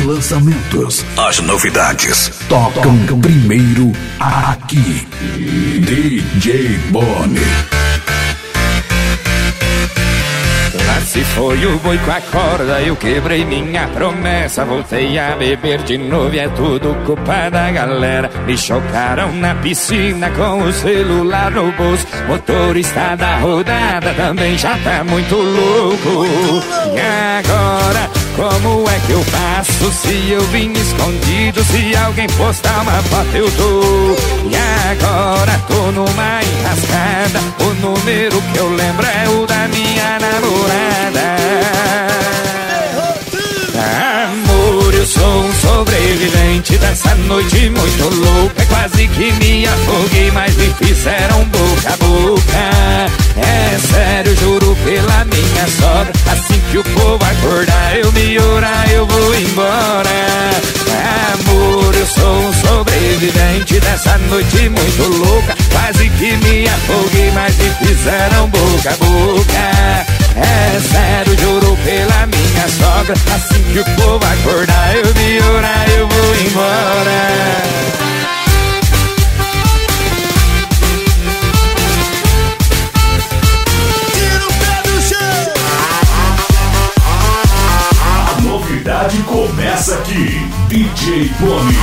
lançamentos, as novidades tocam primeiro aqui. DJ Boni. Lá se foi o boi com a corda, eu quebrei minha promessa. Voltei a beber de novo e é tudo culpa da galera. Me chocaram na piscina com o celular no bolso. Motorista da rodada também já tá muito louco. E agora, como é que eu faço se eu vim escondido? Se alguém postar uma foto eu tô. E agora tô numa enrascada. O número que eu lembro é o da minha namorada. Amor, eu sou um sobrevivente dessa noite muito louca. Quase que me afoguei, mas me fizeram boca a boca. É sério, juro pela minha sogra. Assim que o povo acordar, eu me orar, eu vou embora. Amor, eu sou um sobrevivente dessa noite muito louca. Quase que me afoguei, mas me fizeram boca a boca. É sério, juro pela minha sogra. Assim que o povo acordar, eu me orar, eu vou embora. Começa aqui, DJ Boni.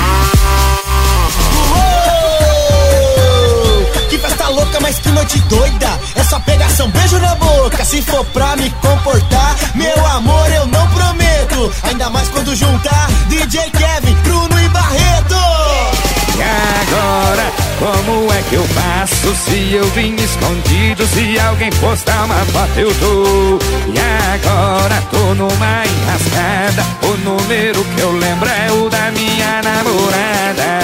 Que festa louca, mas que noite doida. É só pegação, beijo na boca. Se for pra me comportar, meu amor, eu não prometo. Ainda mais quando juntar DJ Kevin, Bruno e Barreto. E agora, como é que eu faço se eu vim escondido? Se alguém postar uma foto eu tô. E agora tô numa enrascada. O número que eu lembro é o da minha namorada.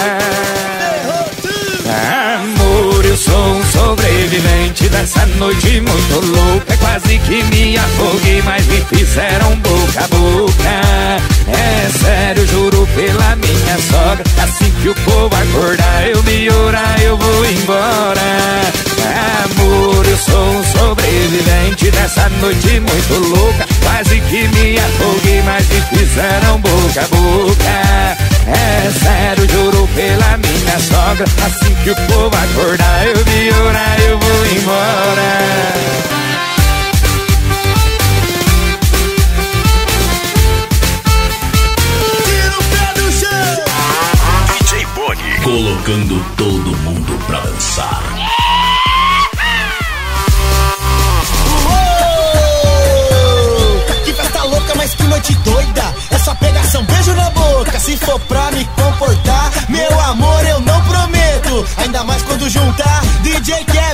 Amor, eu sou um sobrevivente dessa noite muito louca. Quase que me afoguei, mas me fizeram boca a boca. É sério, juro pela minha sogra. Assim que o povo acordar, eu me orar, eu vou embora. Amor, eu sou um sobrevivente dessa noite muito louca. Quase que me afoguei, mas me fizeram boca a boca. É sério, juro pela minha sogra. Assim que o povo acordar, eu me orar, eu vou embora. Colocando todo mundo pra dançar. Que festa louca, mas que noite doida. É só pegação, beijo na boca. Se for pra me comportar, meu amor, eu não prometo. Ainda mais quando juntar DJ Kevin,